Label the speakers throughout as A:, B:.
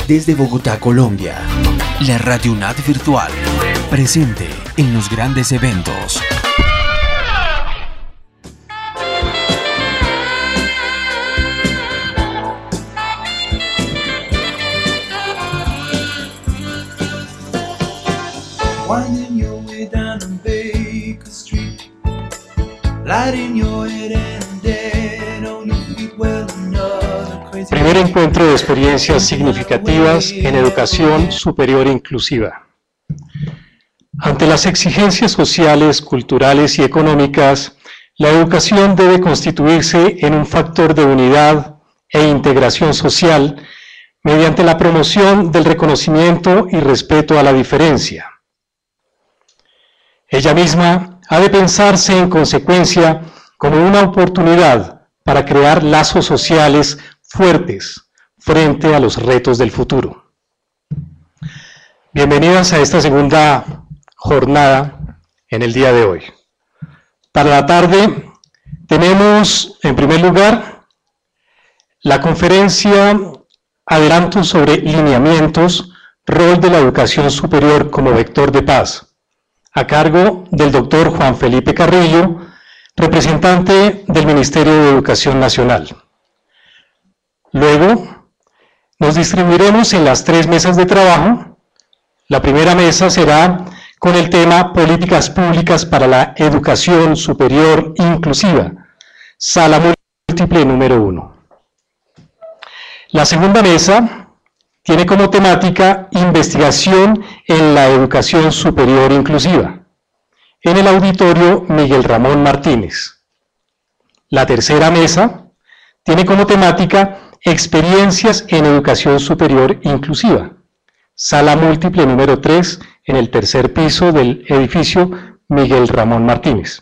A: Desde Bogotá, Colombia, la Radio UNAD Virtual, presente en los grandes eventos.
B: Winding your way down on Baker Street, lighting your head and dead on your feet. Well, another crazy.
C: Primer encuentro de experiencias significativas en educación superior inclusiva. Ante las exigencias sociales, culturales y económicas, la educación debe constituirse en un factor de unidad e integración social mediante la promoción del reconocimiento y respeto a la diferencia. Ella misma ha de pensarse en consecuencia como una oportunidad para crear lazos sociales fuertes frente a los retos del futuro. Bienvenidas a esta segunda jornada en el día de hoy. Para la tarde tenemos, en primer lugar, la conferencia Adelanto sobre lineamientos, rol de la educación superior como vector de paz, a cargo del doctor Juan Felipe Carrillo, representante del Ministerio de Educación Nacional. Luego, nos distribuiremos en las 3 mesas de trabajo. La primera mesa será con el tema Políticas Públicas para la Educación Superior Inclusiva, sala múltiple número 1. La segunda mesa tiene como temática Investigación en la Educación Superior Inclusiva, en el auditorio Miguel Ramón Martínez. La tercera mesa tiene como temática Experiencias en Educación Superior Inclusiva, sala múltiple número 3, en el tercer piso del edificio Miguel Ramón Martínez.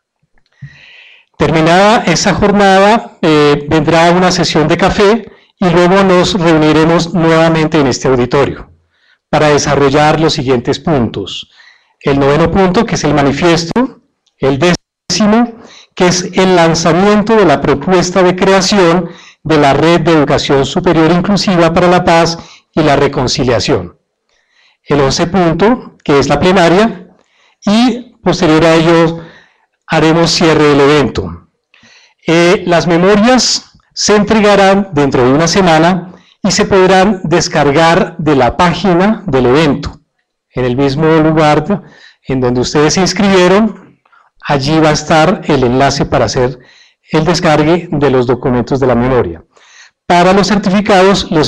C: Terminada esa jornada, vendrá una sesión de café y luego nos reuniremos nuevamente en este auditorio para desarrollar los siguientes puntos. El 9º punto, que es el manifiesto, el 10º, que es el lanzamiento de la propuesta de creación de la Red de Educación Superior Inclusiva para la Paz y la Reconciliación. El 11º punto, que es la plenaria, y posterior a ello haremos cierre del evento. Las memorias se entregarán dentro de una semana y se podrán descargar de la página del evento. En el mismo lugar en donde ustedes se inscribieron, allí va a estar el enlace para hacer el descargue de los documentos de la memoria. Para los certificados los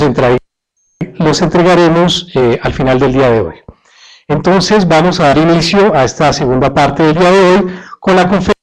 C: entregaremos al final del día de hoy. Entonces vamos a dar inicio a esta segunda parte del día de hoy con la conferencia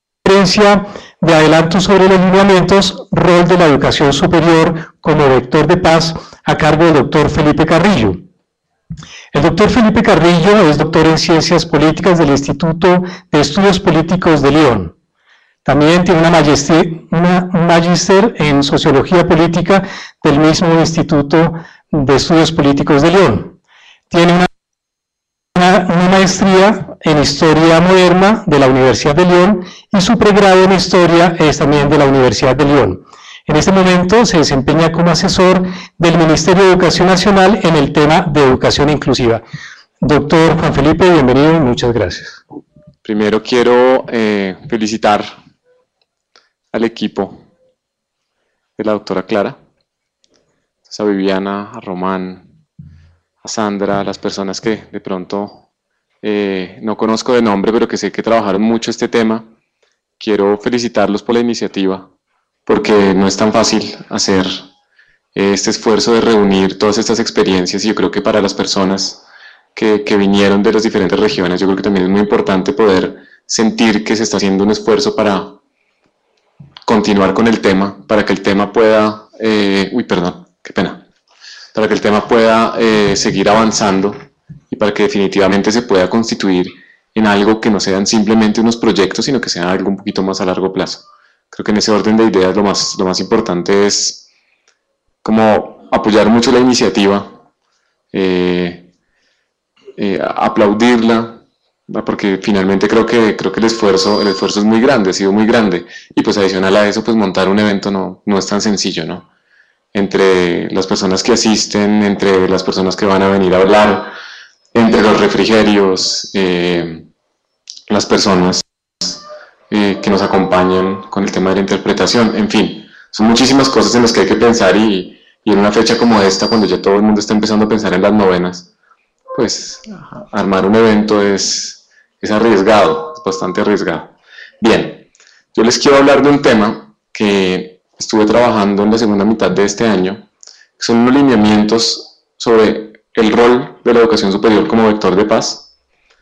C: de adelanto sobre los lineamientos, rol de la educación superior como vector de paz, a cargo del doctor Felipe Carrillo. El doctor Felipe Carrillo es doctor en Ciencias Políticas del Instituto de Estudios Políticos de León. También tiene un magíster en Sociología Política del mismo Instituto de Estudios Políticos de León. Tiene una maestría en Historia Moderna de la Universidad de León y su pregrado en Historia es también de la Universidad de León. En este momento se desempeña como asesor del Ministerio de Educación Nacional en el tema de educación inclusiva. Doctor Juan Felipe, bienvenido y muchas gracias.
D: Primero quiero felicitar al equipo de la doctora Clara, a Viviana, a Román, a Sandra, a las personas que de pronto no conozco de nombre, pero que sé que trabajaron mucho este tema. Quiero felicitarlos por la iniciativa, porque no es tan fácil hacer este esfuerzo de reunir todas estas experiencias, y yo creo que para las personas que vinieron de las diferentes regiones, yo creo que también es muy importante poder sentir que se está haciendo un esfuerzo para continuar con el tema, para que el tema pueda, para que el tema pueda seguir avanzando y para que definitivamente se pueda constituir en algo que no sean simplemente unos proyectos, sino que sea algo un poquito más a largo plazo. Creo que en ese orden de ideas lo más importante es como apoyar mucho la iniciativa, aplaudirla, porque finalmente creo que el esfuerzo es muy grande, ha sido muy grande, y pues adicional a eso, pues montar un evento no es tan sencillo, ¿no? entre las personas que asisten, entre las personas que van a venir a hablar, entre los refrigerios, las personas que nos acompañan con el tema de la interpretación, en fin, son muchísimas cosas en las que hay que pensar y en una fecha como esta, cuando ya todo el mundo está empezando a pensar en las novenas, pues armar un evento es arriesgado, es bastante arriesgado. Bien, yo les quiero hablar de un tema que estuve trabajando en la segunda mitad de este año, que son unos lineamientos sobre el rol de la educación superior como vector de paz,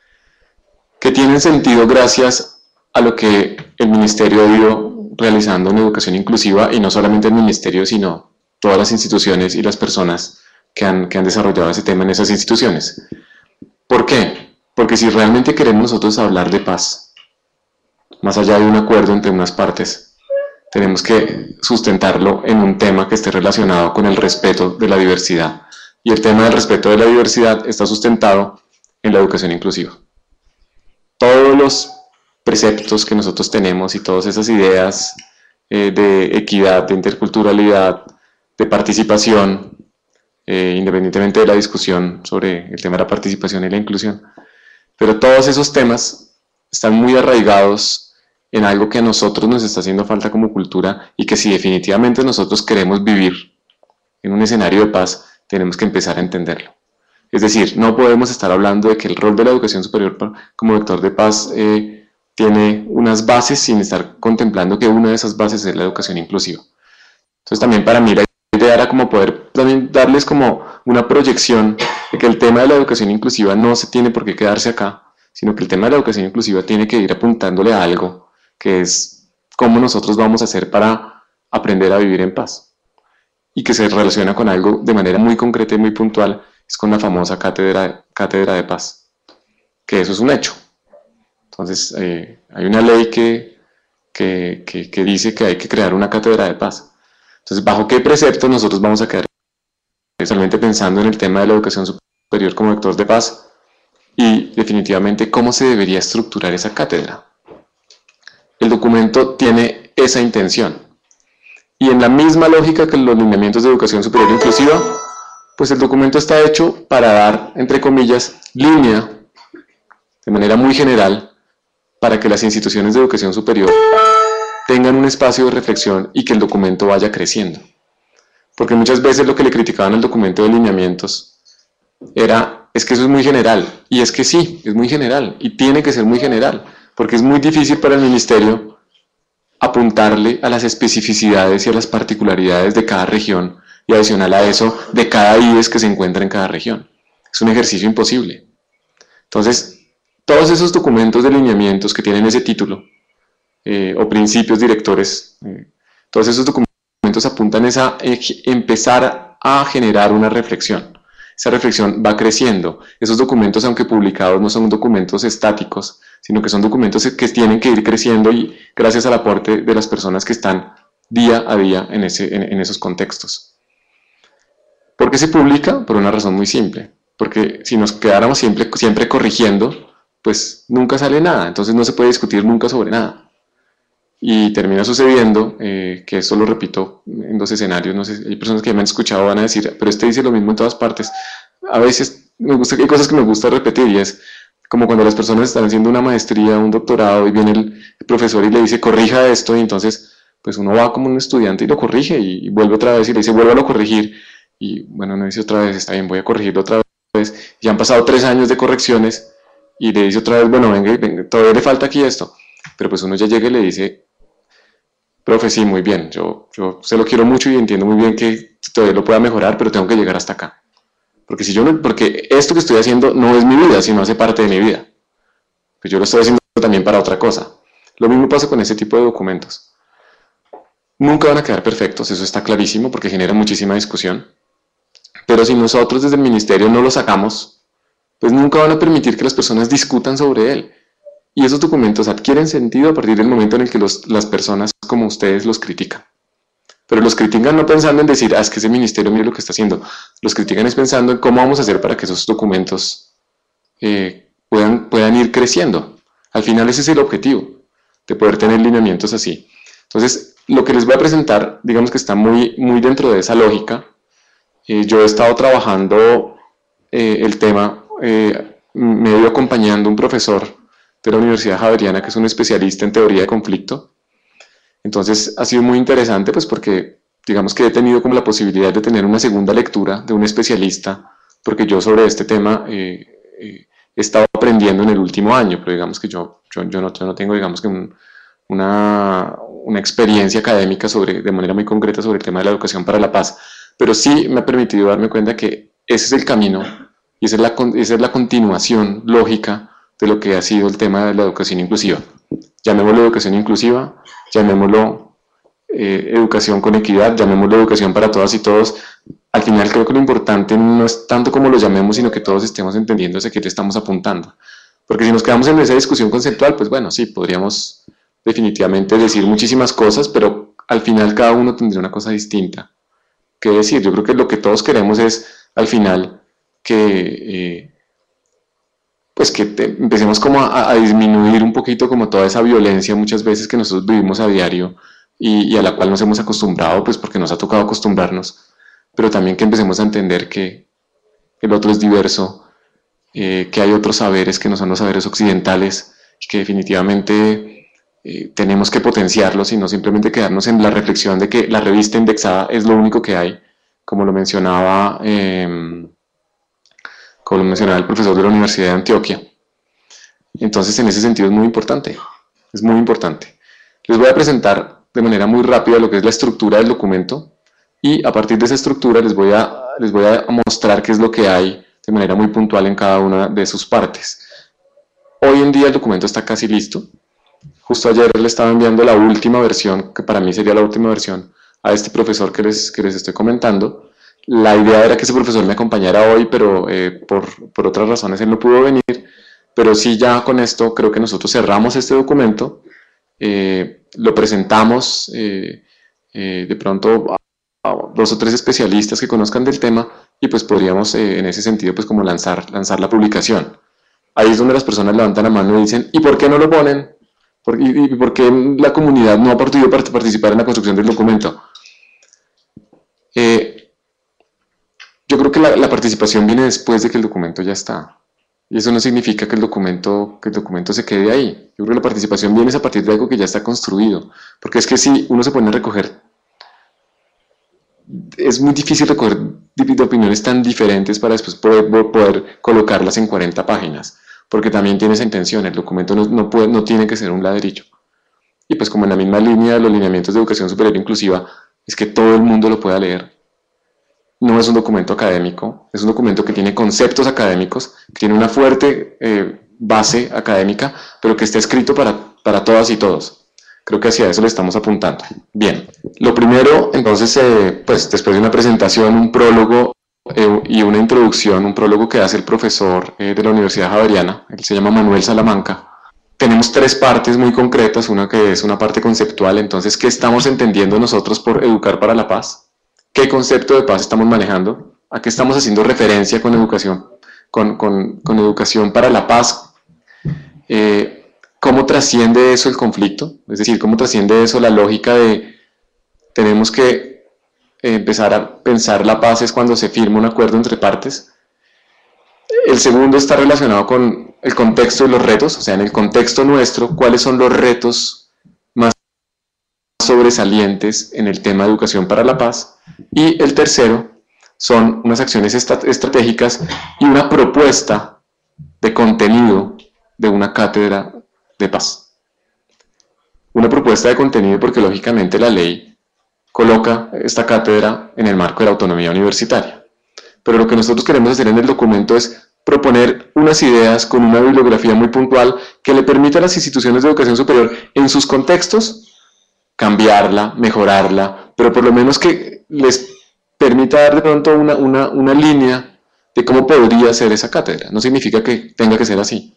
D: que tienen sentido gracias a lo que el Ministerio ha ido realizando en educación inclusiva, y no solamente el Ministerio, sino todas las instituciones y las personas que han desarrollado ese tema en esas instituciones. ¿Por qué? Porque si realmente queremos nosotros hablar de paz, más allá de un acuerdo entre unas partes, tenemos que sustentarlo en un tema que esté relacionado con el respeto de la diversidad. Y el tema del respeto de la diversidad está sustentado en la educación inclusiva. Todos los preceptos que nosotros tenemos y todas esas ideas de equidad, de interculturalidad, de participación, independientemente de la discusión sobre el tema de la participación y la inclusión, pero todos esos temas están muy arraigados en algo que a nosotros nos está haciendo falta como cultura, y que si definitivamente nosotros queremos vivir en un escenario de paz, tenemos que empezar a entenderlo. Es decir, no podemos estar hablando de que el rol de la educación superior como vector de paz tiene unas bases sin estar contemplando que una de esas bases es la educación inclusiva. Entonces también para mí la idea era como poder también darles como una proyección de que el tema de la educación inclusiva no se tiene por qué quedarse acá, sino que el tema de la educación inclusiva tiene que ir apuntándole a algo, que es cómo nosotros vamos a hacer para aprender a vivir en paz, y que se relaciona con algo de manera muy concreta y muy puntual, es con la famosa cátedra de paz, que eso es un hecho. Entonces hay una ley que dice que hay que crear una cátedra de paz. Entonces, ¿bajo qué preceptos nosotros vamos a quedar? Especialmente pensando en el tema de la educación superior como vector de paz, y definitivamente cómo se debería estructurar esa cátedra. El documento tiene esa intención, y en la misma lógica que los lineamientos de educación superior inclusiva, pues el documento está hecho para dar, entre comillas, línea, de manera muy general, para que las instituciones de educación superior tengan un espacio de reflexión y que el documento vaya creciendo. Porque muchas veces lo que le criticaban al documento de lineamientos es que eso es muy general, y es que sí, es muy general, y tiene que ser muy general, porque es muy difícil para el ministerio apuntarle a las especificidades y a las particularidades de cada región, y adicional a eso, de cada IES que se encuentra en cada región. Es un ejercicio imposible. Entonces, todos esos documentos de lineamientos que tienen ese título, o principios directores, todos esos documentos apuntan a empezar a generar una reflexión. Esa reflexión va creciendo. Esos documentos, aunque publicados, no son documentos estáticos, sino que son documentos que tienen que ir creciendo, y gracias al aporte de las personas que están día a día en esos contextos. ¿Por qué se publica? Por una razón muy simple. Porque si nos quedáramos siempre corrigiendo, pues nunca sale nada. Entonces no se puede discutir nunca sobre nada. Y termina sucediendo, que esto lo repito en dos escenarios, no sé, hay personas que me han escuchado van a decir, pero este dice lo mismo en todas partes. A veces hay cosas que me gusta repetir, y es como cuando las personas están haciendo una maestría, un doctorado, y viene el profesor y le dice, corrija esto, y entonces pues uno va como un estudiante y lo corrige, y vuelve otra vez y le dice, vuélvalo a corregir, y bueno, no dice otra vez, está bien, voy a corregirlo otra vez, ya han pasado 3 años de correcciones, y le dice otra vez, bueno, venga, todavía le falta aquí esto, pero pues uno ya llega y le dice, profe, sí, muy bien, yo se lo quiero mucho y entiendo muy bien que todavía lo pueda mejorar, pero tengo que llegar hasta acá. Porque esto que estoy haciendo no es mi vida, sino hace parte de mi vida. Pues yo lo estoy haciendo también para otra cosa. Lo mismo pasa con ese tipo de documentos. Nunca van a quedar perfectos, eso está clarísimo, porque genera muchísima discusión. Pero si nosotros desde el ministerio no lo sacamos, pues nunca van a permitir que las personas discutan sobre él. Y esos documentos adquieren sentido a partir del momento en el que las personas como ustedes los critican. Pero los critican no pensando en decir, es que ese ministerio mire lo que está haciendo. Los critican es pensando en cómo vamos a hacer para que esos documentos puedan ir creciendo. Al final ese es el objetivo, de poder tener lineamientos así. Entonces, lo que les voy a presentar, digamos que está muy dentro de esa lógica. Yo he estado trabajando el tema, me he ido acompañando un profesor de la Universidad Javeriana que es un especialista en teoría de conflicto. Entonces ha sido muy interesante pues porque digamos que he tenido como la posibilidad de tener una segunda lectura de un especialista, porque yo sobre este tema he estado aprendiendo en el último año, pero digamos que yo no tengo digamos que una experiencia académica de manera muy concreta sobre el tema de la educación para la paz, pero sí me ha permitido darme cuenta que ese es el camino y esa es la continuación lógica de lo que ha sido el tema de la educación inclusiva. Llamémoslo educación inclusiva, llamémoslo educación con equidad, llamémoslo educación para todas y todos. Al final creo que lo importante no es tanto como lo llamemos, sino que todos estemos entendiendo hacia qué le estamos apuntando. Porque si nos quedamos en esa discusión conceptual, pues bueno, sí, podríamos definitivamente decir muchísimas cosas, pero al final cada uno tendría una cosa distinta que decir. Yo creo que lo que todos queremos es, al final, que empecemos como a disminuir un poquito como toda esa violencia muchas veces que nosotros vivimos a diario y a la cual nos hemos acostumbrado, pues porque nos ha tocado acostumbrarnos, pero también que empecemos a entender que el otro es diverso, que hay otros saberes que no son los saberes occidentales, que definitivamente tenemos que potenciarlos y no simplemente quedarnos en la reflexión de que la revista indexada es lo único que hay, como lo mencionaba el profesor de la Universidad de Antioquia. Entonces, en ese sentido es muy importante, es muy importante. Les voy a presentar de manera muy rápida lo que es la estructura del documento y a partir de esa estructura les voy a mostrar qué es lo que hay de manera muy puntual en cada una de sus partes. Hoy en día el documento está casi listo. Justo ayer le estaba enviando la última versión, que para mí sería la última versión, a este profesor que les estoy comentando. La idea era que ese profesor me acompañara hoy, pero por otras razones él no pudo venir. Pero sí, ya con esto creo que nosotros cerramos este documento, lo presentamos de pronto a 2 o 3 especialistas que conozcan del tema y pues podríamos en ese sentido pues como lanzar la publicación. Ahí es donde las personas levantan la mano y dicen, ¿y por qué no lo ponen? ¿Y por qué la comunidad no ha podido participar en la construcción del documento? Yo creo que la participación viene después de que el documento ya está. Y eso no significa que el documento se quede ahí. Yo creo que la participación viene a partir de algo que ya está construido. Porque es que si uno se pone a recoger, es muy difícil recoger de opiniones tan diferentes para después poder colocarlas en 40 páginas. Porque también tiene esa intención, el documento no tiene que ser un ladrillo. Y pues como en la misma línea de los lineamientos de educación superior inclusiva, es que todo el mundo lo pueda leer. No es un documento académico, es un documento que tiene conceptos académicos, que tiene una fuerte base académica, pero que está escrito para todas y todos. Creo que hacia eso le estamos apuntando. Bien, lo primero, entonces, pues después de una presentación, un prólogo y una introducción, un prólogo que hace el profesor de la Universidad Javeriana, él se llama Manuel Salamanca. Tenemos 3 partes muy concretas, una que es una parte conceptual, entonces, ¿qué estamos entendiendo nosotros por educar para la paz? ¿Qué concepto de paz estamos manejando? ¿A qué estamos haciendo referencia con educación? Con educación para la paz. ¿Cómo trasciende eso el conflicto? Es decir, ¿cómo trasciende eso la lógica de tenemos que empezar a pensar la paz es cuando se firma un acuerdo entre partes? El segundo está relacionado con el contexto de los retos, o sea, en el contexto nuestro, ¿cuáles son los retos más sobresalientes en el tema de educación para la paz? Y el tercero son unas acciones estratégicas y una propuesta de contenido de una cátedra de paz. Una propuesta de contenido porque lógicamente la ley coloca esta cátedra en el marco de la autonomía universitaria. Pero lo que nosotros queremos hacer en el documento es proponer unas ideas con una bibliografía muy puntual que le permita a las instituciones de educación superior en sus contextos cambiarla, mejorarla, pero por lo menos que les permita dar de pronto una línea de cómo podría ser esa cátedra. No significa que tenga que ser así,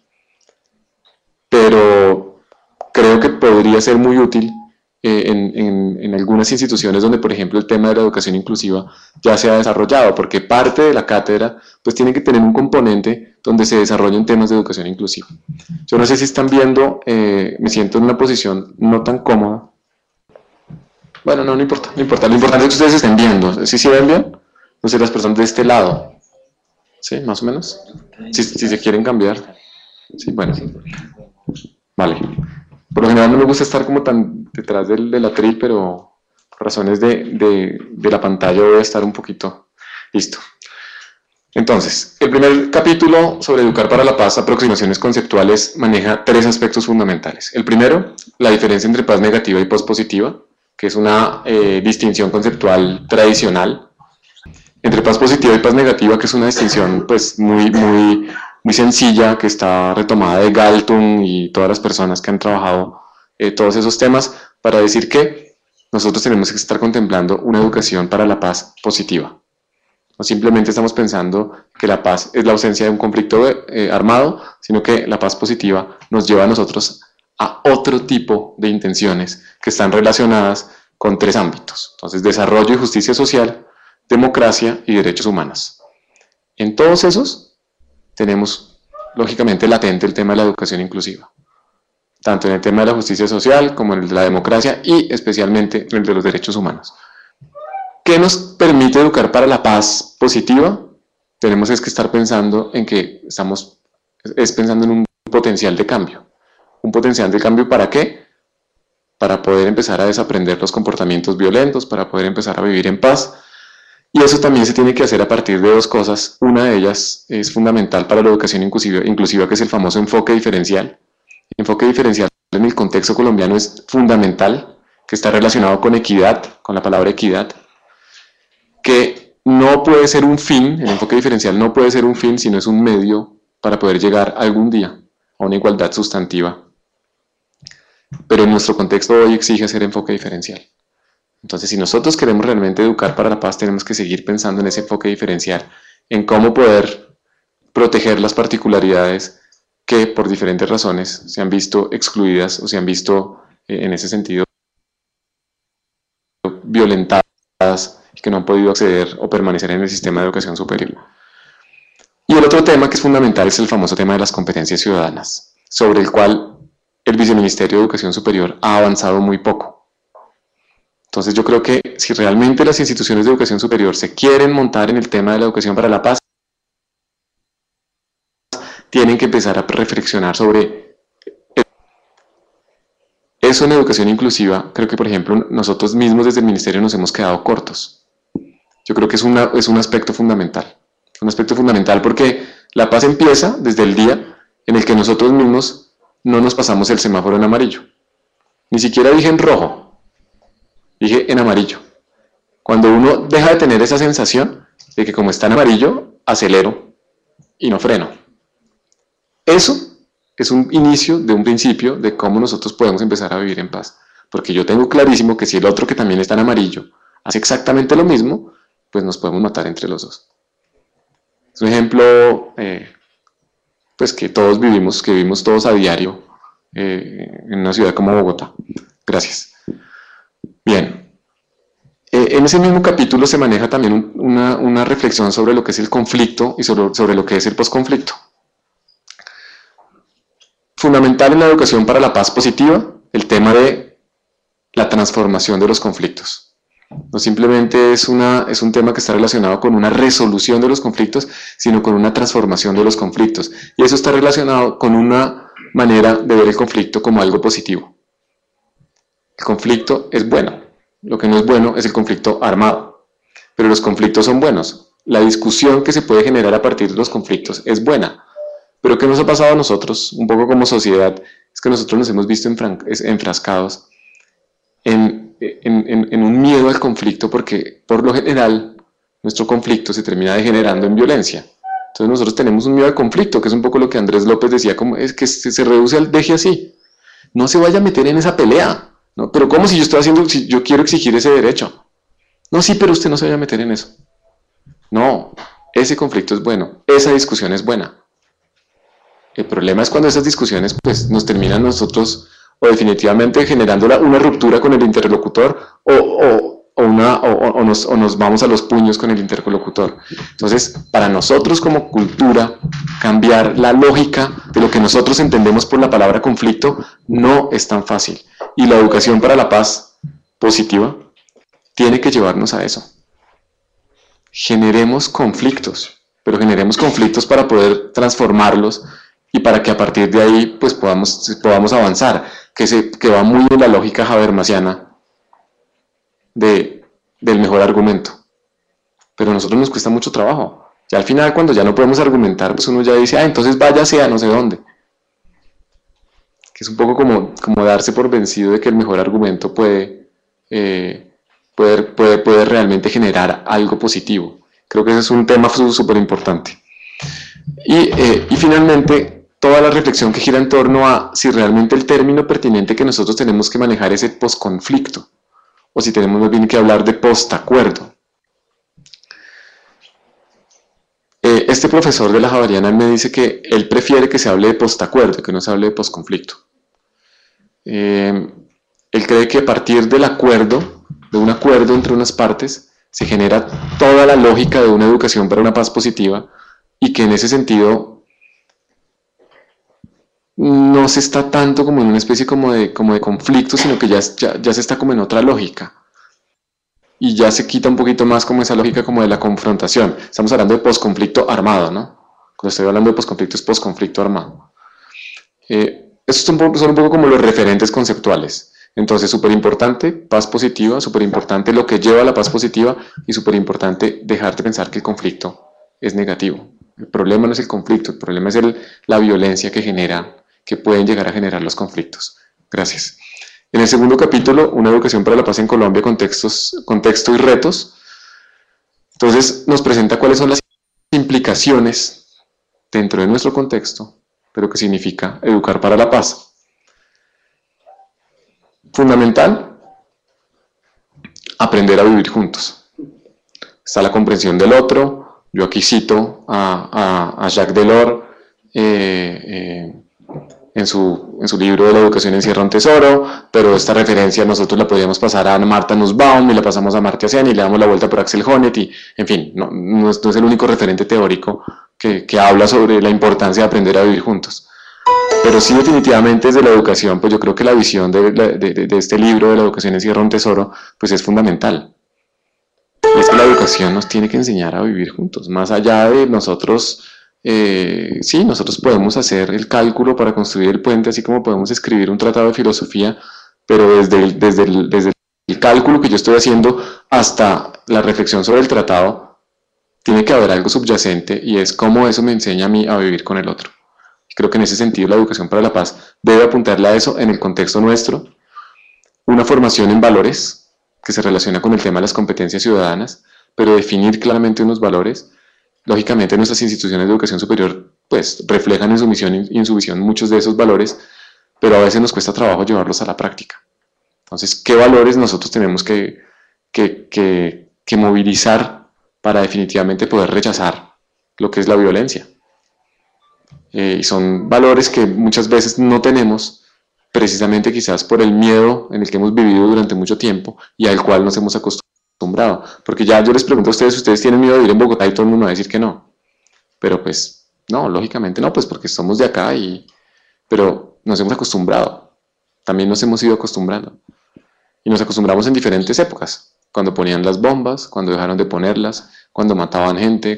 D: pero creo que podría ser muy útil en algunas instituciones donde, por ejemplo, el tema de la educación inclusiva ya se ha desarrollado, porque parte de la cátedra pues tiene que tener un componente donde se desarrollen temas de educación inclusiva. Yo no sé si están viendo, me siento en una posición no tan cómoda. Bueno, no importa, no importa. Lo importante es que ustedes estén viendo. ¿Sí ven bien? No sé, las personas de este lado. ¿Sí? Más o menos. Si se quieren cambiar. Sí, bueno. Vale. Por lo general no me gusta estar como tan detrás del atril, pero por razones de la pantalla voy a estar un poquito listo. Entonces, el primer capítulo sobre Educar para la Paz, aproximaciones conceptuales, maneja 3 aspectos fundamentales. El primero, la diferencia entre paz negativa y paz positiva, que es una distinción conceptual tradicional. Entre paz positiva y paz negativa, que es una distinción pues, muy sencilla, que está retomada de Galtung y todas las personas que han trabajado todos esos temas, para decir que nosotros tenemos que estar contemplando una educación para la paz positiva. No simplemente estamos pensando que la paz es la ausencia de un conflicto armado, sino que la paz positiva nos lleva a nosotros a otro tipo de intenciones que están relacionadas con 3 ámbitos. Entonces, desarrollo y justicia social, democracia y derechos humanos. En todos esos tenemos, lógicamente, latente el tema de la educación inclusiva, tanto en el tema de la justicia social como en el de la democracia y especialmente en el de los derechos humanos. ¿Qué nos permite educar para la paz positiva? Tenemos que estar pensando en que pensando en un potencial de cambio. ¿Un potencial de cambio para qué? Para poder empezar a desaprender los comportamientos violentos, para poder empezar a vivir en paz. Y eso también se tiene que hacer a partir de 2 cosas. Una de ellas es fundamental para la educación inclusiva, que es el famoso enfoque diferencial. El enfoque diferencial en el contexto colombiano es fundamental, que está relacionado con equidad, con la palabra equidad, que no puede ser un fin, el enfoque diferencial no puede ser un fin, sino es un medio para poder llegar algún día a una igualdad sustantiva. Pero en nuestro contexto hoy exige hacer enfoque diferencial. Entonces, si nosotros queremos realmente educar para la paz, tenemos que seguir pensando en ese enfoque diferencial, en cómo poder proteger las particularidades que por diferentes razones se han visto excluidas o se han visto en ese sentido violentadas y que no han podido acceder o permanecer en el sistema de educación superior. Y el otro tema que es fundamental es el famoso tema de las competencias ciudadanas, sobre el cual el Viceministerio de Educación Superior ha avanzado muy poco. Entonces yo creo que si realmente las instituciones de educación superior se quieren montar en el tema de la educación para la paz, tienen que empezar a reflexionar sobre eso en educación inclusiva. Creo que, por ejemplo, nosotros mismos desde el Ministerio nos hemos quedado cortos. Yo creo que es un aspecto fundamental. Un aspecto fundamental porque la paz empieza desde el día en el que nosotros mismos no nos pasamos el semáforo en amarillo. Ni siquiera dije en rojo, dije en amarillo. Cuando uno deja de tener esa sensación de que como está en amarillo, acelero y no freno. Eso es un inicio de un principio de cómo nosotros podemos empezar a vivir en paz. Porque yo tengo clarísimo que si el otro que también está en amarillo hace exactamente lo mismo, pues nos podemos matar entre los dos. Es un ejemplo pues que todos vivimos, que vivimos todos a diario en una ciudad como Bogotá. Gracias. Bien. En ese mismo capítulo se maneja también una reflexión sobre lo que es el conflicto y sobre lo que es el posconflicto. Fundamental en la educación para la paz positiva, el tema de la transformación de los conflictos. No simplemente es un tema que está relacionado con una resolución de los conflictos, sino con una transformación de los conflictos. Y eso está relacionado con una manera de ver el conflicto como algo positivo. El conflicto es bueno. Lo que no es bueno es el conflicto armado. Pero los conflictos son buenos. La discusión que se puede generar a partir de los conflictos es buena. Pero ¿qué nos ha pasado a nosotros, un poco como sociedad? Es que nosotros nos hemos visto enfrascados en un miedo al conflicto, porque por lo general nuestro conflicto se termina degenerando en violencia. Entonces nosotros tenemos un miedo al conflicto, que es un poco lo que Andrés López decía, como es que se reduce al deje así. No se vaya a meter en esa pelea, ¿no? Pero ¿cómo si yo quiero exigir ese derecho? No, sí, pero usted no se vaya a meter en eso. No, ese conflicto es bueno, esa discusión es buena. El problema es cuando esas discusiones pues, nos terminan nosotros o definitivamente generando una ruptura con el interlocutor o nos vamos a los puños con el interlocutor. Entonces, para nosotros como cultura, cambiar la lógica de lo que nosotros entendemos por la palabra conflicto no es tan fácil. Y la educación para la paz positiva tiene que llevarnos a eso. Generemos conflictos, pero generemos conflictos para poder transformarlos y para que a partir de ahí pues podamos avanzar, que va muy en la lógica habermasiana del mejor argumento. Pero a nosotros nos cuesta mucho trabajo. Ya al final, cuando ya no podemos argumentar, pues uno ya dice, entonces váyase a no sé dónde. Que es un poco como darse por vencido de que el mejor argumento puede realmente generar algo positivo. Creo que ese es un tema súper importante. Y finalmente, toda la reflexión que gira en torno a si realmente el término pertinente que nosotros tenemos que manejar es el posconflicto, o si tenemos más bien que hablar de postacuerdo. Este profesor de la Javeriana me dice que él prefiere que se hable de postacuerdo, que no se hable de posconflicto. Él cree que a partir del acuerdo, de un acuerdo entre unas partes, se genera toda la lógica de una educación para una paz positiva, y que en ese sentido no se está tanto como en una especie como de conflicto, sino que ya se está como en otra lógica. Y ya se quita un poquito más como esa lógica como de la confrontación. Estamos hablando de posconflicto armado, ¿no? Cuando estoy hablando de posconflicto es posconflicto armado. Estos son un poco como los referentes conceptuales. Entonces, súper importante, paz positiva, súper importante lo que lleva a la paz positiva y súper importante dejar de pensar que el conflicto es negativo. El problema no es el conflicto, el problema es la violencia que pueden llegar a generar los conflictos. Gracias. En el segundo capítulo, una educación para la paz en Colombia, contexto y retos. Entonces nos presenta cuáles son las implicaciones dentro de nuestro contexto, pero qué significa educar para la paz. Fundamental, aprender a vivir juntos. Está la comprensión del otro. Yo aquí cito a Jacques Delors en su libro de la educación encierra un tesoro, pero esta referencia nosotros la podríamos pasar a Martha Nussbaum y la pasamos a Amartya Sen y le damos la vuelta por Axel Honneth y, en fin, no es el único referente teórico que habla sobre la importancia de aprender a vivir juntos. Pero sí, definitivamente desde la educación, pues yo creo que la visión de este libro de la educación encierra un tesoro, pues es fundamental. Y es que la educación nos tiene que enseñar a vivir juntos, más allá de nosotros. Sí, nosotros podemos hacer el cálculo para construir el puente, así como podemos escribir un tratado de filosofía, pero desde el cálculo que yo estoy haciendo hasta la reflexión sobre el tratado, tiene que haber algo subyacente y es cómo eso me enseña a mí a vivir con el otro. Creo que en ese sentido la educación para la paz debe apuntarle a eso en el contexto nuestro, una formación en valores que se relaciona con el tema de las competencias ciudadanas, pero definir claramente unos valores. Lógicamente nuestras instituciones de educación superior pues reflejan en su misión y en su visión muchos de esos valores, pero a veces nos cuesta trabajo llevarlos a la práctica. Entonces, ¿qué valores nosotros tenemos que movilizar para definitivamente poder rechazar lo que es la violencia? Y son valores que muchas veces no tenemos, precisamente quizás por el miedo en el que hemos vivido durante mucho tiempo y al cual nos hemos acostumbrado. Porque ya yo les pregunto a ustedes, ¿ustedes tienen miedo de vivir en Bogotá? Y todo el mundo va a decir que no. Pero pues, no, lógicamente no, pues porque somos de acá pero nos hemos acostumbrado. También nos hemos ido acostumbrando. Y nos acostumbramos en diferentes épocas. Cuando ponían las bombas, cuando dejaron de ponerlas, cuando mataban gente,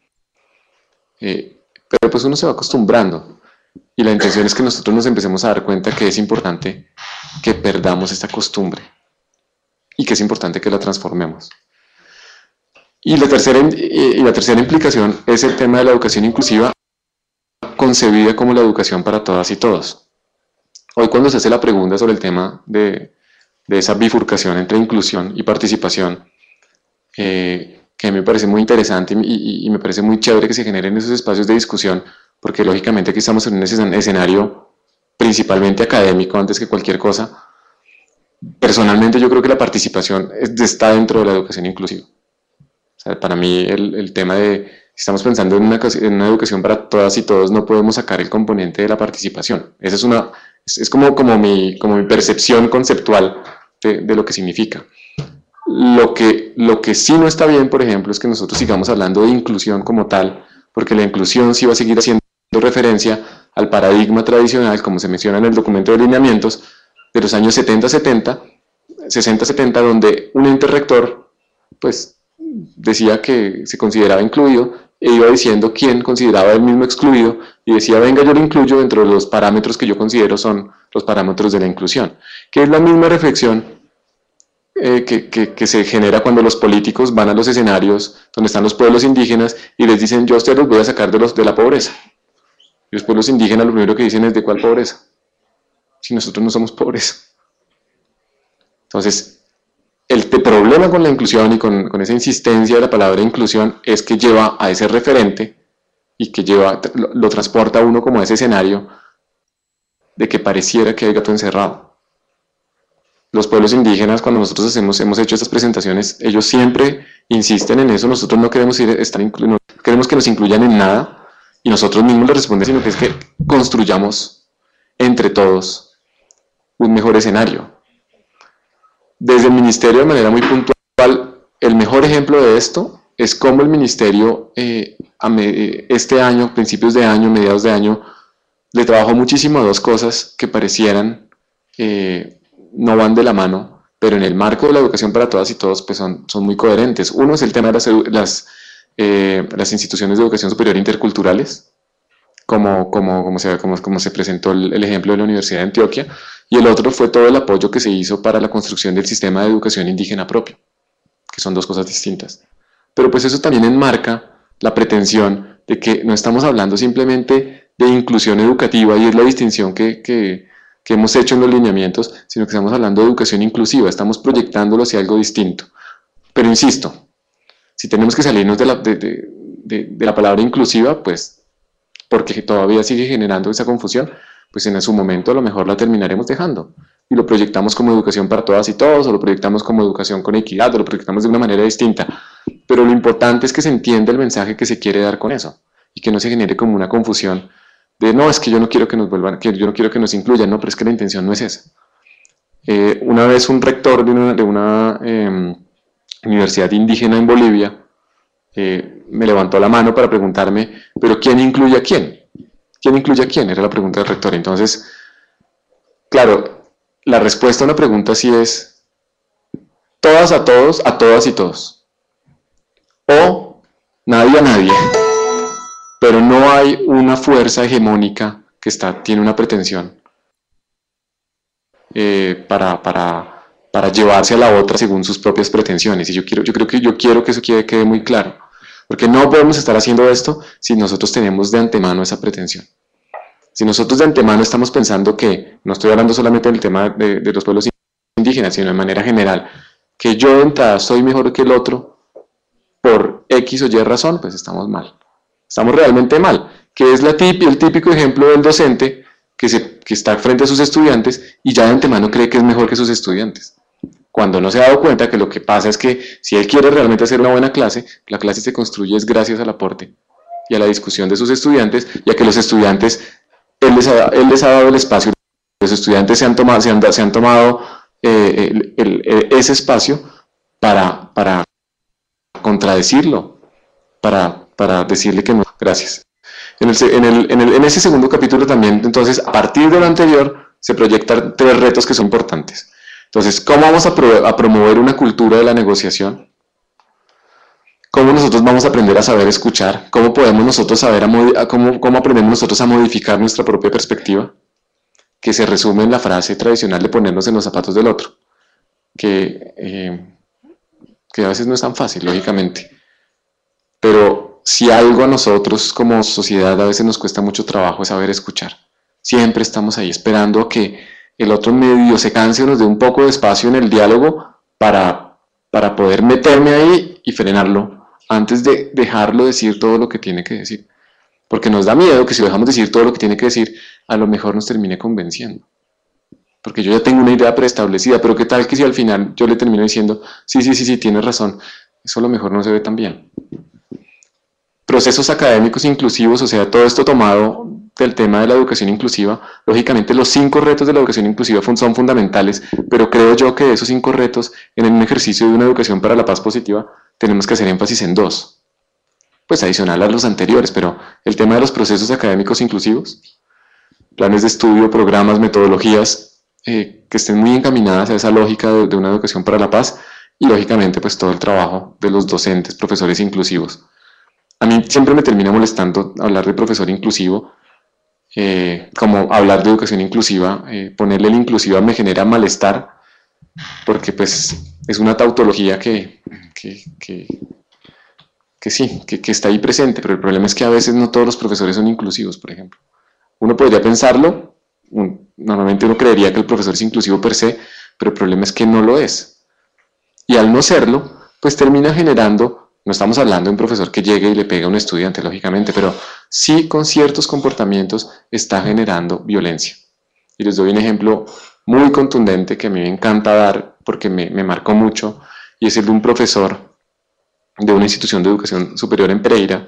D: pero pues uno se va acostumbrando. Y la intención es que nosotros nos empecemos a dar cuenta que es importante que perdamos esta costumbre. Y que es importante que la transformemos. Y la tercera implicación es el tema de la educación inclusiva, concebida como la educación para todas y todos. Hoy cuando se hace la pregunta sobre el tema de esa bifurcación entre inclusión y participación, que me parece muy interesante y me parece muy chévere que se generen esos espacios de discusión, porque lógicamente aquí estamos en un escenario principalmente académico antes que cualquier cosa. Personalmente yo creo que la participación está dentro de la educación inclusiva. O sea, para mí el tema de, si estamos pensando en una educación para todas y todos, no podemos sacar el componente de la participación. Esa es como mi percepción conceptual de lo que significa. Lo que sí no está bien, por ejemplo, es que nosotros sigamos hablando de inclusión como tal, porque la inclusión sí va a seguir haciendo referencia al paradigma tradicional, como se menciona en el documento de lineamientos, de los años 70, 60, 70, donde un ente rector pues decía que se consideraba incluido e iba diciendo quién consideraba él mismo excluido y decía, venga, yo lo incluyo dentro de los parámetros que yo considero son los parámetros de la inclusión, que es la misma reflexión que se genera cuando los políticos van a los escenarios donde están los pueblos indígenas y les dicen, yo a ustedes los voy a sacar de la pobreza. Y los pueblos indígenas lo primero que dicen es, ¿de cuál pobreza? Si nosotros no somos pobres. Entonces, el problema con la inclusión y con esa insistencia de la palabra inclusión es que lleva a ese referente y que lo transporta a uno como a ese escenario de que pareciera que hay gato encerrado. Los pueblos indígenas, cuando nosotros hemos hecho estas presentaciones, ellos siempre insisten en eso. Nosotros no queremos no queremos que nos incluyan en nada y nosotros mismos les respondemos, sino que es que construyamos entre todos un mejor escenario. Desde el Ministerio, de manera muy puntual, el mejor ejemplo de esto es cómo el Ministerio este año, principios de año, mediados de año, le trabajó muchísimo a dos cosas que parecieran no van de la mano, pero en el marco de la educación para todas y todos pues son muy coherentes. Uno es el tema de las instituciones de educación superior interculturales, como se presentó el ejemplo de la Universidad de Antioquia, y el otro fue todo el apoyo que se hizo para la construcción del sistema de educación indígena propio, que son dos cosas distintas. Pero pues eso también enmarca la pretensión de que no estamos hablando simplemente de inclusión educativa, y es la distinción que hemos hecho en los lineamientos, sino que estamos hablando de educación inclusiva, estamos proyectándolo hacia algo distinto. Pero insisto, si tenemos que salirnos de la palabra inclusiva, pues porque todavía sigue generando esa confusión, pues en su momento a lo mejor la terminaremos dejando y lo proyectamos como educación para todas y todos, o lo proyectamos como educación con equidad, o lo proyectamos de una manera distinta. Pero lo importante es que se entienda el mensaje que se quiere dar con eso y que no se genere como una confusión de no, es que yo no quiero que nos vuelvan, que yo no quiero que nos incluyan, no, pero es que la intención no es esa. Una vez un rector de una universidad indígena en Bolivia me levantó la mano para preguntarme, pero ¿quién incluye a quién? ¿Quién incluye a quién? Era la pregunta del rector. Entonces, claro, la respuesta a una pregunta sí es todas a todos, a todas y todos. O nadie a nadie. Pero no hay una fuerza hegemónica que tiene una pretensión para llevarse a la otra según sus propias pretensiones. Y yo quiero que eso quede muy claro. Porque no podemos estar haciendo esto si nosotros tenemos de antemano esa pretensión. Si nosotros de antemano estamos pensando que, no estoy hablando solamente del tema de los pueblos indígenas, sino de manera general, que yo de entrada soy mejor que el otro por X o Y razón, pues estamos mal. Estamos realmente mal, que es el típico ejemplo del docente que está frente a sus estudiantes y ya de antemano cree que es mejor que sus estudiantes. Cuando no se ha dado cuenta que lo que pasa es que si él quiere realmente hacer una buena clase, la clase se construye es gracias al aporte y a la discusión de sus estudiantes, y a que los estudiantes, él les ha dado el espacio, los estudiantes se han tomado ese espacio para contradecirlo, para decirle que no, gracias. En ese segundo capítulo también, entonces, a partir de lo anterior, se proyectan 3 retos que son importantes. Entonces, ¿cómo vamos a promover una cultura de la negociación? ¿Cómo nosotros vamos a aprender a saber escuchar? ¿Cómo podemos nosotros cómo aprendemos nosotros a modificar nuestra propia perspectiva? Que se resume en la frase tradicional de ponernos en los zapatos del otro, que a veces no es tan fácil, lógicamente. Pero si algo a nosotros como sociedad a veces nos cuesta mucho trabajo es saber escuchar. Siempre estamos ahí esperando a que el otro medio se canse o nos dé un poco de espacio en el diálogo para poder meterme ahí y frenarlo antes de dejarlo decir todo lo que tiene que decir. Porque nos da miedo que si lo dejamos decir todo lo que tiene que decir, a lo mejor nos termine convenciendo. Porque yo ya tengo una idea preestablecida, pero ¿qué tal que si al final yo le termino diciendo, sí, tienes razón? Eso a lo mejor no se ve tan bien. Procesos académicos inclusivos, o sea, todo esto tomado del tema de la educación inclusiva. Lógicamente los 5 retos de la educación inclusiva son fundamentales, pero creo yo que de esos 5 retos, en un ejercicio de una educación para la paz positiva, tenemos que hacer énfasis en 2. Pues adicional a los anteriores, pero el tema de los procesos académicos inclusivos, planes de estudio, programas, metodologías, que que estén muy encaminadas a esa lógica de una educación para la paz y lógicamente pues todo el trabajo de los docentes, profesores inclusivos. A mí siempre me termina molestando hablar de profesor inclusivo, como hablar de educación inclusiva, ponerle el inclusiva me genera malestar, porque pues es una tautología que sí, que está ahí presente, pero el problema es que a veces no todos los profesores son inclusivos, por ejemplo. Uno podría pensarlo, normalmente uno creería que el profesor es inclusivo per se, pero el problema es que no lo es. Y al no serlo, pues termina generando, no estamos hablando de un profesor que llegue y le pega a un estudiante, lógicamente, pero sí con ciertos comportamientos está generando violencia. Y les doy un ejemplo muy contundente que a mí me encanta dar porque me marcó mucho, y es el de un profesor de una institución de educación superior en Pereira,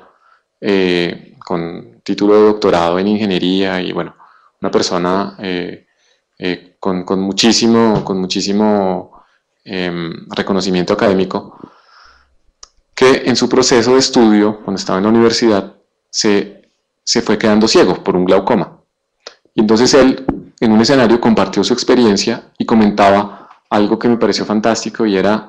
D: con título de doctorado en ingeniería y bueno, una persona con muchísimo reconocimiento académico, que en su proceso de estudio, cuando estaba en la universidad, se fue quedando ciego por un glaucoma. Y entonces él, en un escenario, compartió su experiencia y comentaba algo que me pareció fantástico, y era,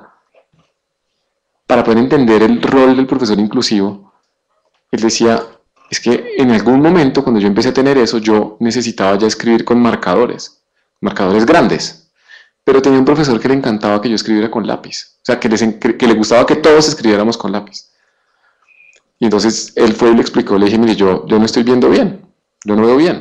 D: para poder entender el rol del profesor inclusivo, él decía, es que en algún momento cuando yo empecé a tener eso, yo necesitaba ya escribir con marcadores grandes, pero tenía un profesor que le encantaba que yo escribiera con lápiz, o sea, que le gustaba que todos escribiéramos con lápiz. Y entonces él fue y le explicó, le dije, mire, yo no estoy viendo bien, yo no veo bien.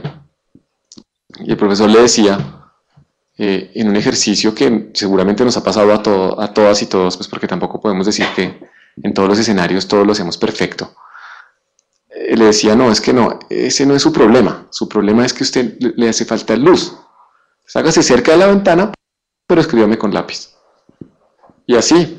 D: Y el profesor le decía, en un ejercicio que seguramente nos ha pasado a todas y todos, pues porque tampoco podemos decir que en todos los escenarios todos lo hacemos perfecto. Le decía, no, es que no, ese no es su problema es que a usted le hace falta luz. Hágase cerca de la ventana, pero escríbame con lápiz. Y así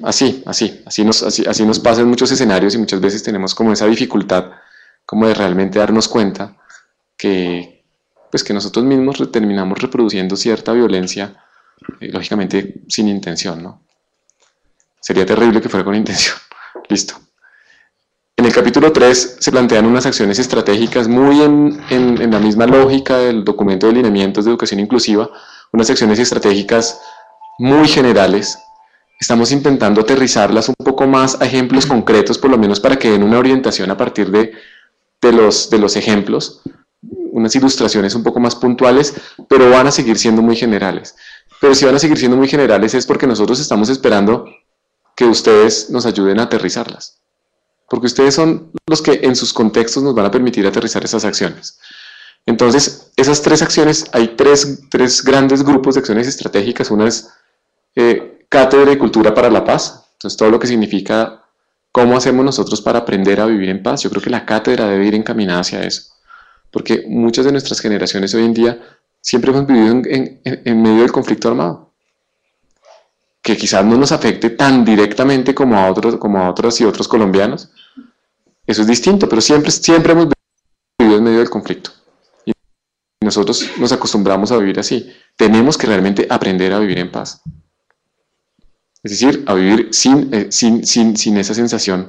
D: nos pasa en muchos escenarios, y muchas veces tenemos como esa dificultad como de realmente darnos cuenta que pues que nosotros mismos terminamos reproduciendo cierta violencia, lógicamente sin intención, ¿no? Sería terrible que fuera con intención. Listo. En el capítulo 3 se plantean unas acciones estratégicas muy en la misma lógica del documento de lineamientos de educación inclusiva, unas acciones estratégicas muy generales. Estamos intentando aterrizarlas un poco más a ejemplos concretos, por lo menos para que den una orientación a partir de los ejemplos, unas ilustraciones un poco más puntuales, pero van a seguir siendo muy generales. Pero si van a seguir siendo muy generales es porque nosotros estamos esperando que ustedes nos ayuden a aterrizarlas, porque ustedes son los que en sus contextos nos van a permitir aterrizar esas acciones. Entonces, esas tres acciones, hay tres grandes grupos de acciones estratégicas. Una es Cátedra y Cultura para la Paz, entonces todo lo que significa cómo hacemos nosotros para aprender a vivir en paz. Yo creo que la cátedra debe ir encaminada hacia eso, porque muchas de nuestras generaciones hoy en día siempre hemos vivido en medio del conflicto armado, que quizás no nos afecte tan directamente como a otros y otros colombianos. Eso es distinto, pero siempre hemos vivido en medio del conflicto. Y nosotros nos acostumbramos a vivir así. Tenemos que realmente aprender a vivir en paz. Es decir, a vivir sin esa sensación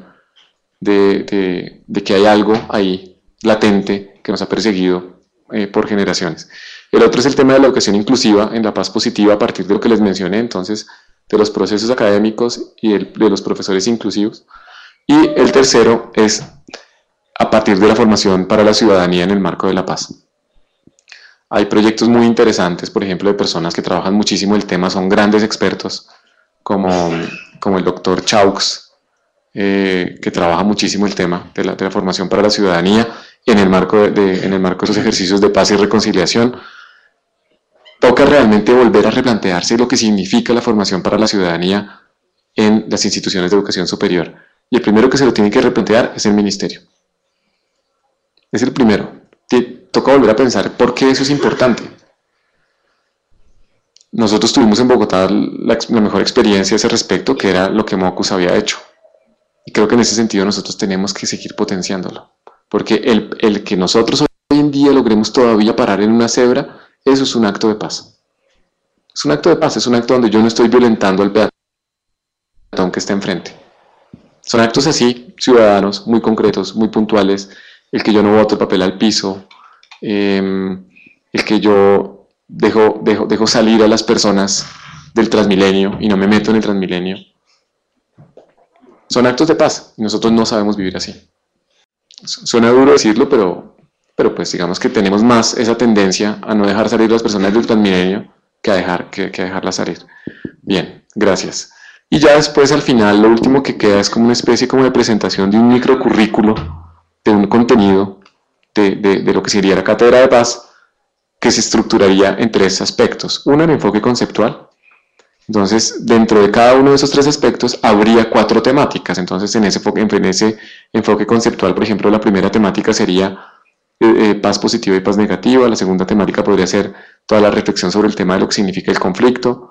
D: de que hay algo ahí latente que nos ha perseguido por generaciones. El otro es el tema de la educación inclusiva en la paz positiva, a partir de lo que les mencioné, entonces, de los procesos académicos y de los profesores inclusivos. Y el tercero es a partir de la formación para la ciudadanía en el marco de la paz. Hay proyectos muy interesantes, por ejemplo, de personas que trabajan muchísimo el tema, son grandes expertos, como el doctor Chaux, que trabaja muchísimo el tema de la formación para la ciudadanía en el marco de esos ejercicios de paz y reconciliación. Toca realmente volver a replantearse lo que significa la formación para la ciudadanía en las instituciones de educación superior. Y el primero que se lo tiene que replantear es el ministerio. Es el primero. Toca volver a pensar por qué eso es importante. Nosotros tuvimos en Bogotá la mejor experiencia a ese respecto, que era lo que Mocus había hecho. Y creo que en ese sentido nosotros tenemos que seguir potenciándolo. Porque el que nosotros hoy en día logremos todavía parar en una cebra, eso es un acto de paz. Es un acto de paz, es un acto donde yo no estoy violentando al peatón que está enfrente. Son actos así, ciudadanos, muy concretos, muy puntuales. El que yo no boto el papel al piso, el que yo dejo salir a las personas del Transmilenio y no me meto en el Transmilenio. Son actos de paz y nosotros no sabemos vivir así. Suena duro decirlo, pero pues digamos que tenemos más esa tendencia a no dejar salir a las personas del Transmilenio que a dejarlas salir. Bien, gracias. Y ya después, al final, lo último que queda es como una especie como de presentación de un microcurrículo, de un contenido de lo que sería la Cátedra de Paz, que se estructuraría en 3 aspectos. Uno, el enfoque conceptual. Entonces, dentro de cada uno de esos 3 aspectos habría 4 temáticas. Entonces, en ese enfoque conceptual, por ejemplo, la primera temática sería paz positiva y paz negativa. La segunda temática podría ser toda la reflexión sobre el tema de lo que significa el conflicto.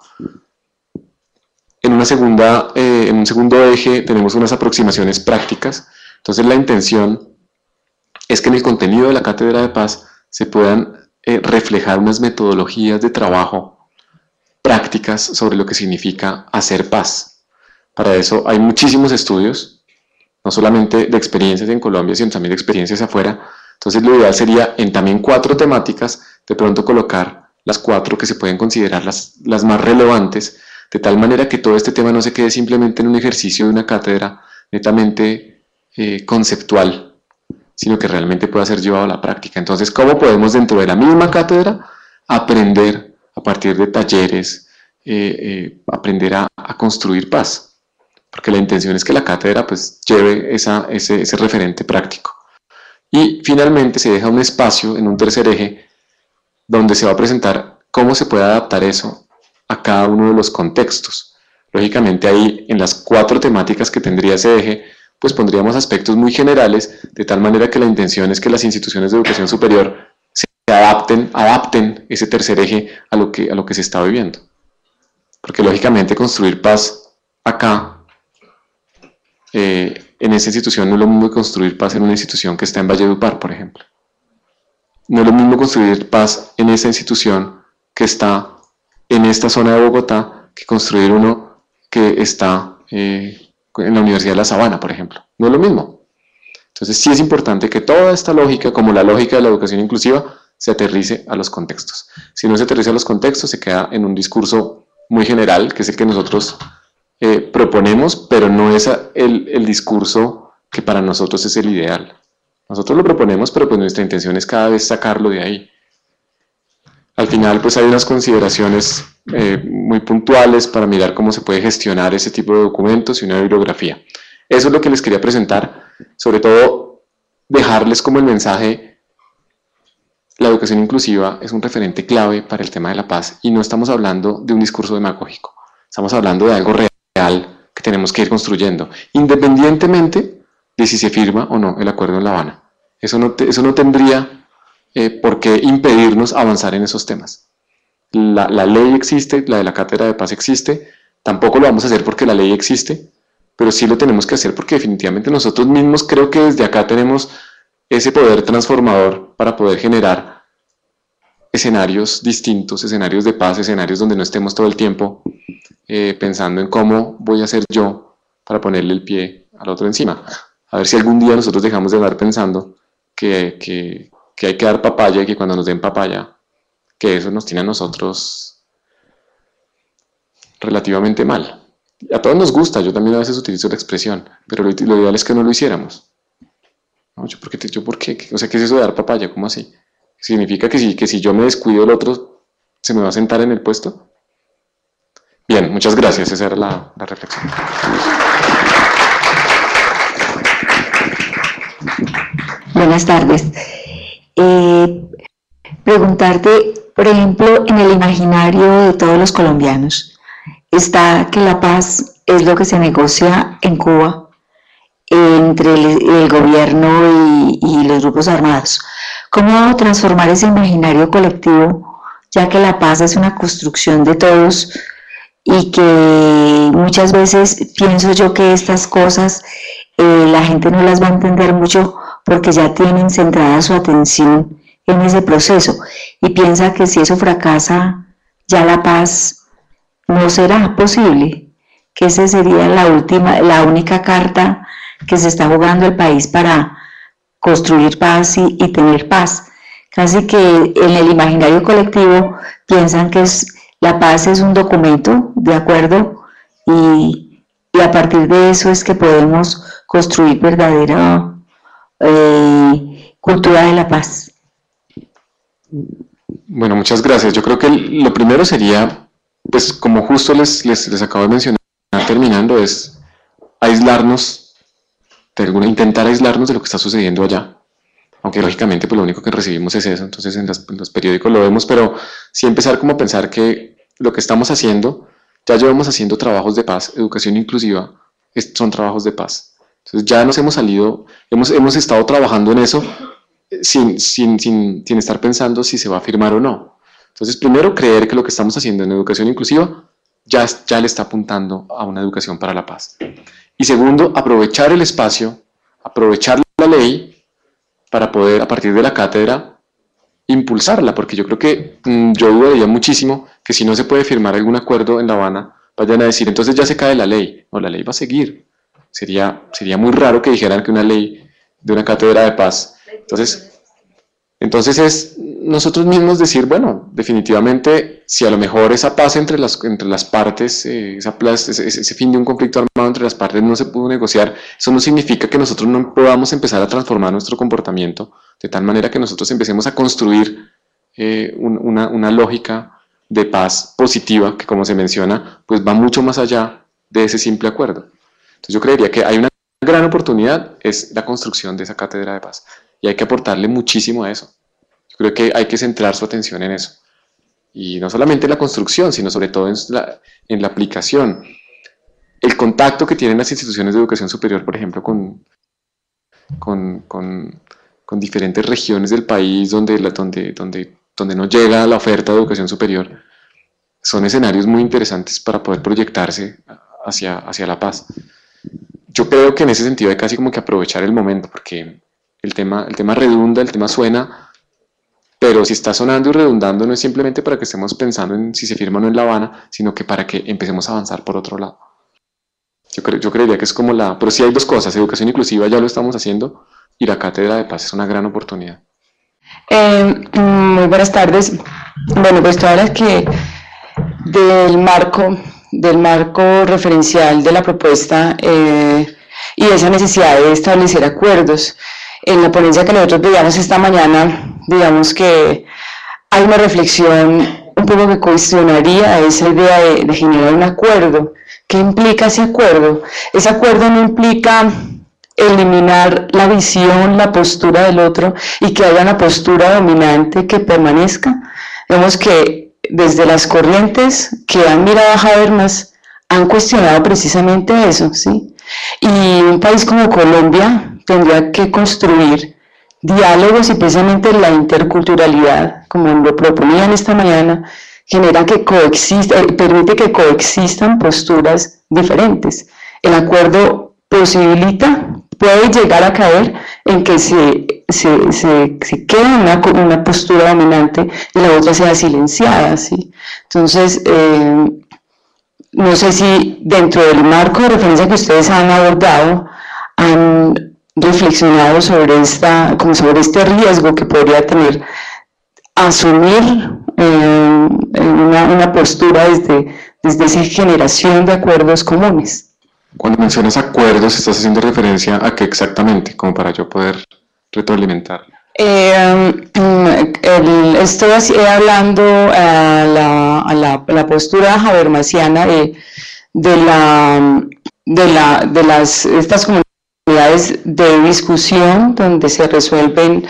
D: En un segundo eje tenemos unas aproximaciones prácticas. Entonces, la intención es que en el contenido de la Cátedra de Paz se puedan reflejar unas metodologías de trabajo prácticas sobre lo que significa hacer paz. Para eso hay muchísimos estudios, no solamente de experiencias en Colombia, sino también de experiencias afuera. Entonces lo ideal sería en también 4 temáticas, de pronto colocar las 4 que se pueden considerar las más relevantes, de tal manera que todo este tema no se quede simplemente en un ejercicio de una cátedra netamente conceptual, sino que realmente pueda ser llevado a la práctica. Entonces, ¿cómo podemos dentro de la misma cátedra aprender a partir de talleres, aprender a construir paz? Porque la intención es que la cátedra pues lleve ese referente práctico. Y finalmente se deja un espacio en un tercer eje donde se va a presentar cómo se puede adaptar eso a cada uno de los contextos. Lógicamente ahí en las 4 temáticas que tendría ese eje pues pondríamos aspectos muy generales, de tal manera que la intención es que las instituciones de educación superior se adapten ese tercer eje a lo que se está viviendo. Porque lógicamente construir paz acá, en esa institución, no es lo mismo que construir paz en una institución que está en Valledupar, por ejemplo. No es lo mismo construir paz en esa institución que está en esta zona de Bogotá que construir uno que está en la Universidad de La Sabana, por ejemplo. No es lo mismo. Entonces sí es importante que toda esta lógica, como la lógica de la educación inclusiva, se aterrice a los contextos. Si no se aterriza a los contextos, se queda en un discurso muy general, que es el que nosotros proponemos, pero no es el discurso que para nosotros es el ideal. Nosotros lo proponemos, pero pues nuestra intención es cada vez sacarlo de ahí. Al final pues hay unas consideraciones muy puntuales para mirar cómo se puede gestionar ese tipo de documentos y una bibliografía. Eso es lo que les quería presentar, sobre todo dejarles como el mensaje: la educación inclusiva es un referente clave para el tema de la paz y no estamos hablando de un discurso demagógico, estamos hablando de algo real que tenemos que ir construyendo, independientemente de si se firma o no el acuerdo en La Habana. Eso no tendría por qué impedirnos avanzar en esos temas. La ley existe, la de la Cátedra de Paz existe, tampoco lo vamos a hacer porque la ley existe, pero sí lo tenemos que hacer porque definitivamente nosotros mismos creo que desde acá tenemos ese poder transformador para poder generar escenarios distintos, escenarios de paz, escenarios donde no estemos todo el tiempo pensando en cómo voy a hacer yo para ponerle el pie al otro encima. A ver si algún día nosotros dejamos de andar pensando que hay que dar papaya y que cuando nos den papaya, que eso nos tiene a nosotros relativamente mal. A todos nos gusta, yo también a veces utilizo la expresión, pero lo ideal es que no lo hiciéramos. ¿No? ¿Yo por qué? O sea, ¿qué es eso de dar papaya? ¿Cómo así? ¿Significa que si yo me descuido el otro se me va a sentar en el puesto? Bien, muchas gracias, esa era la reflexión.
E: Buenas tardes. Preguntarte, por ejemplo, en el imaginario de todos los colombianos, está que la paz es lo que se negocia en Cuba entre el gobierno y los grupos armados. ¿Cómo transformar ese imaginario colectivo, ya que la paz es una construcción de todos y que muchas veces pienso yo que estas cosas la gente no las va a entender mucho porque ya tienen centrada su atención en ese proceso y piensa que si eso fracasa, ya la paz no será posible, que esa sería la única carta que se está jugando el país para construir paz y tener paz. Casi que en el imaginario colectivo piensan que la paz es un documento de acuerdo y a partir de eso es que podemos construir verdadera cultura de la paz.
D: Bueno, muchas gracias. Yo creo que lo primero sería, pues como justo les acabo de mencionar terminando, es aislarnos, intentar aislarnos de lo que está sucediendo allá. Aunque lógicamente pues lo único que recibimos es eso, entonces en los periódicos lo vemos, pero sí empezar como a pensar que lo que estamos haciendo, ya llevamos haciendo trabajos de paz, educación inclusiva, son trabajos de paz. Entonces ya nos hemos salido, hemos estado trabajando en eso sin estar pensando si se va a firmar o no. Entonces primero creer que lo que estamos haciendo en educación inclusiva ya le está apuntando a una educación para la paz. Y segundo, aprovechar el espacio, aprovechar la ley, para poder, a partir de la cátedra, impulsarla, porque yo creo que yo dudaría muchísimo que si no se puede firmar algún acuerdo en La Habana, vayan a decir, entonces ya se cae la ley. No, la ley va a seguir. Sería muy raro que dijeran que una ley de una cátedra de paz. Entonces es nosotros mismos decir, bueno, definitivamente, si a lo mejor esa paz entre las partes, ese fin de un conflicto armado entre las partes no se pudo negociar, eso no significa que nosotros no podamos empezar a transformar nuestro comportamiento de tal manera que nosotros empecemos a construir una lógica de paz positiva que, como se menciona, pues va mucho más allá de ese simple acuerdo. Entonces yo creería que hay una gran oportunidad, es la construcción de esa cátedra de paz, y hay que aportarle muchísimo a eso. Yo creo que hay que centrar su atención en eso. Y no solamente en la construcción, sino sobre todo en la aplicación. El contacto que tienen las instituciones de educación superior, por ejemplo, con diferentes regiones del país donde no llega la oferta de educación superior, son escenarios muy interesantes para poder proyectarse hacia la paz. Yo creo que en ese sentido hay casi como que aprovechar el momento, porque el tema redunda, el tema suena, pero si está sonando y redundando no es simplemente para que estemos pensando en si se firma o no en La Habana, sino que para que empecemos a avanzar por otro lado. Yo creería que es como pero sí hay dos cosas, educación inclusiva ya lo estamos haciendo, y la cátedra de paz es una gran oportunidad.
F: Muy buenas tardes. Bueno, pues tú hablas que del marco referencial de la propuesta y esa necesidad de establecer acuerdos. En la ponencia que nosotros veíamos esta mañana, digamos que hay una reflexión un poco que cuestionaría esa idea de generar un acuerdo. ¿Qué implica ese acuerdo? Ese acuerdo no implica eliminar la visión, la postura del otro y que haya una postura dominante que permanezca. Vemos que desde las corrientes que han mirado a Habermas han cuestionado precisamente eso, ¿sí? Y un país como Colombia tendría que construir diálogos y precisamente la interculturalidad, como lo proponían esta mañana, permite que coexistan posturas diferentes. El acuerdo puede llegar a caer en que se quede una postura dominante y la otra sea silenciada, ¿sí? Entonces, no sé si dentro del marco de referencia que ustedes han abordado, han reflexionado sobre este riesgo que podría tener asumir una postura desde esa generación de acuerdos comunes.
D: Cuando mencionas acuerdos, ¿estás haciendo referencia a qué exactamente? Como para yo poder retroalimentar.
F: Estoy hablando a la postura habermasiana de estas comunidades de discusión donde se resuelven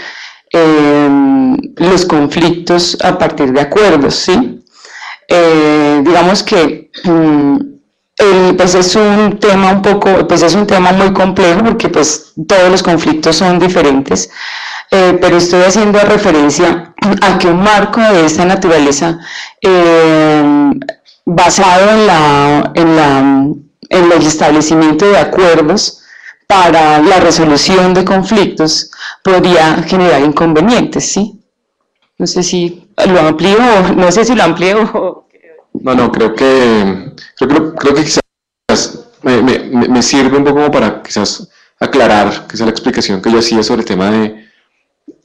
F: los conflictos a partir de acuerdos, ¿sí? Digamos que pues es un tema muy complejo porque pues todos los conflictos son diferentes, pero estoy haciendo referencia a que un marco de esta naturaleza basado en el establecimiento de acuerdos para la resolución de conflictos podría generar inconvenientes, ¿sí? No sé si lo amplío o...
D: No, creo que quizás me sirve un poco como para quizás aclarar quizás la explicación que yo hacía sobre el tema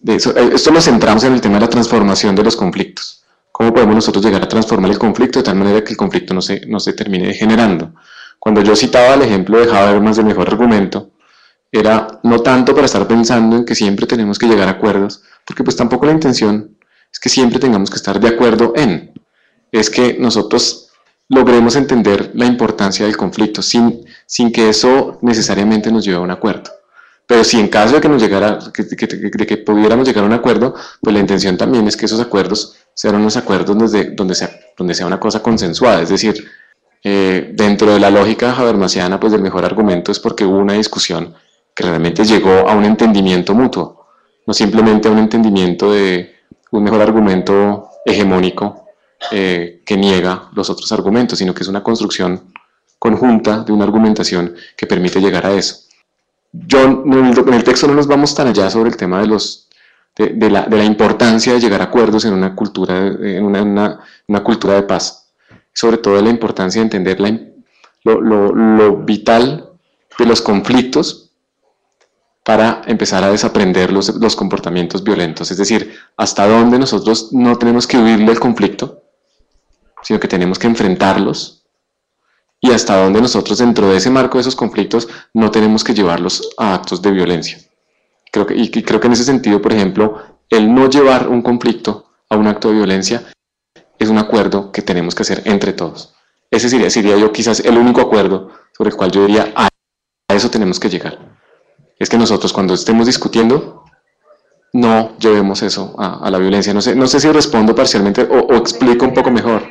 D: esto lo centramos en el tema de la transformación de los conflictos. ¿Cómo podemos nosotros llegar a transformar el conflicto de tal manera que el conflicto no se termine degenerando? Cuando yo citaba el ejemplo de Habermas del mejor argumento, era no tanto para estar pensando en que siempre tenemos que llegar a acuerdos, porque pues tampoco la intención es que siempre tengamos que estar de acuerdo es que nosotros logremos entender la importancia del conflicto sin que eso necesariamente nos lleve a un acuerdo. Pero si en caso de que nos llegara, de que pudiéramos llegar a un acuerdo, pues la intención también es que esos acuerdos sean unos acuerdos donde sea una cosa consensuada, es decir, dentro de la lógica habermasiana, pues del mejor argumento es porque hubo una discusión que realmente llegó a un entendimiento mutuo, no simplemente a un entendimiento de un mejor argumento hegemónico que niega los otros argumentos, sino que es una construcción conjunta de una argumentación que permite llegar a eso. En el texto no nos vamos tan allá sobre el tema de la importancia de llegar a acuerdos en una cultura de paz, sobre todo de la importancia de entender lo vital de los conflictos para empezar a desaprender los comportamientos violentos, es decir, hasta dónde nosotros no tenemos que huirle del conflicto, sino que tenemos que enfrentarlos, y hasta dónde nosotros dentro de ese marco de esos conflictos no tenemos que llevarlos a actos de violencia. Creo que en ese sentido, por ejemplo, el no llevar un conflicto a un acto de violencia es un acuerdo que tenemos que hacer entre todos. Ese sería yo quizás el único acuerdo sobre el cual yo diría a eso tenemos que llegar. Es que nosotros cuando estemos discutiendo no llevemos eso a la violencia. No sé si respondo parcialmente o explico un poco mejor.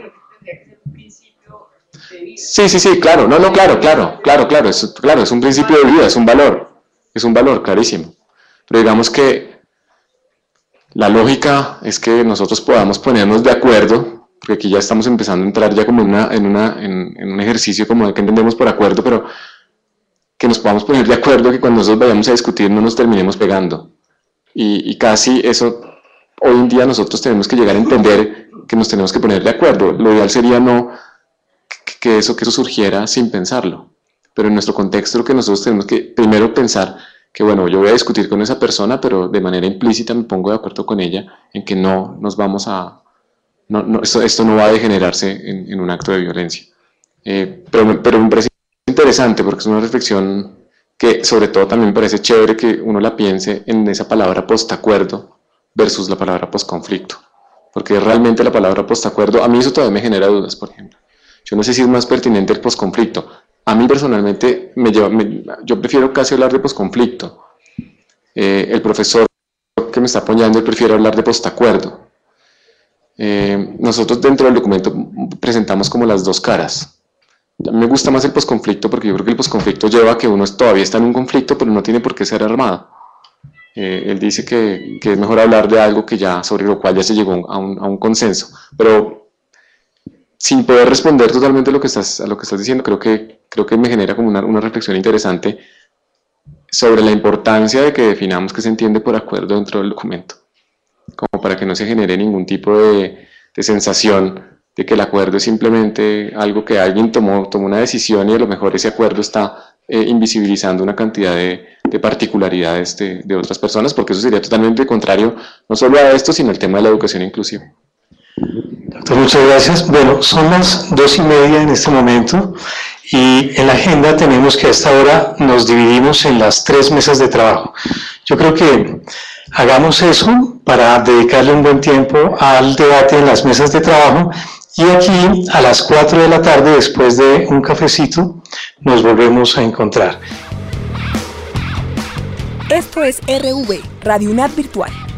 D: Sí, claro, claro, es un principio de vida, es un valor, clarísimo. Pero digamos que la lógica es que nosotros podamos ponernos de acuerdo, porque aquí ya estamos empezando a entrar ya como en un ejercicio como de que entendemos por acuerdo, pero que nos podamos poner de acuerdo que cuando nosotros vayamos a discutir no nos terminemos pegando. Y casi eso, hoy en día nosotros tenemos que llegar a entender que nos tenemos que poner de acuerdo. Lo ideal sería no que eso surgiera sin pensarlo. Pero en nuestro contexto lo que nosotros tenemos que primero pensar que bueno, yo voy a discutir con esa persona, pero de manera implícita me pongo de acuerdo con ella en que no nos vamos a... esto no va a degenerarse en un acto de violencia. Pero me parece interesante porque es una reflexión que sobre todo también me parece chévere que uno la piense en esa palabra postacuerdo versus la palabra posconflicto, porque realmente la palabra postacuerdo, a mí eso todavía me genera dudas, por ejemplo. Yo no sé si es más pertinente el posconflicto. A mí personalmente yo prefiero casi hablar de posconflicto. El profesor que me está apoyando, él prefiere hablar de postacuerdo. Nosotros dentro del documento presentamos como las dos caras. A mí me gusta más el posconflicto porque yo creo que el posconflicto lleva a que uno todavía está en un conflicto, pero no tiene por qué ser armado. Él dice que es mejor hablar de algo sobre lo cual ya se llegó a un consenso. Pero sin poder responder totalmente a lo que estás diciendo, creo que me genera como una reflexión interesante sobre la importancia de que definamos qué se entiende por acuerdo dentro del documento, como para que no se genere ningún tipo de sensación de que el acuerdo es simplemente algo que alguien tomó una decisión y a lo mejor ese acuerdo está invisibilizando una cantidad de particularidades de otras personas, porque eso sería totalmente contrario no solo a esto, sino al tema de la educación inclusiva.
C: Doctor, muchas gracias. Bueno, son las 2:30 en este momento y en la agenda tenemos que a esta hora nos dividimos en las 3 mesas de trabajo. Yo creo que hagamos eso para dedicarle un buen tiempo al debate en las mesas de trabajo y aquí a las 4 de la tarde, después de un cafecito, nos volvemos a encontrar.
G: Esto es RV, Radio UNAD Virtual.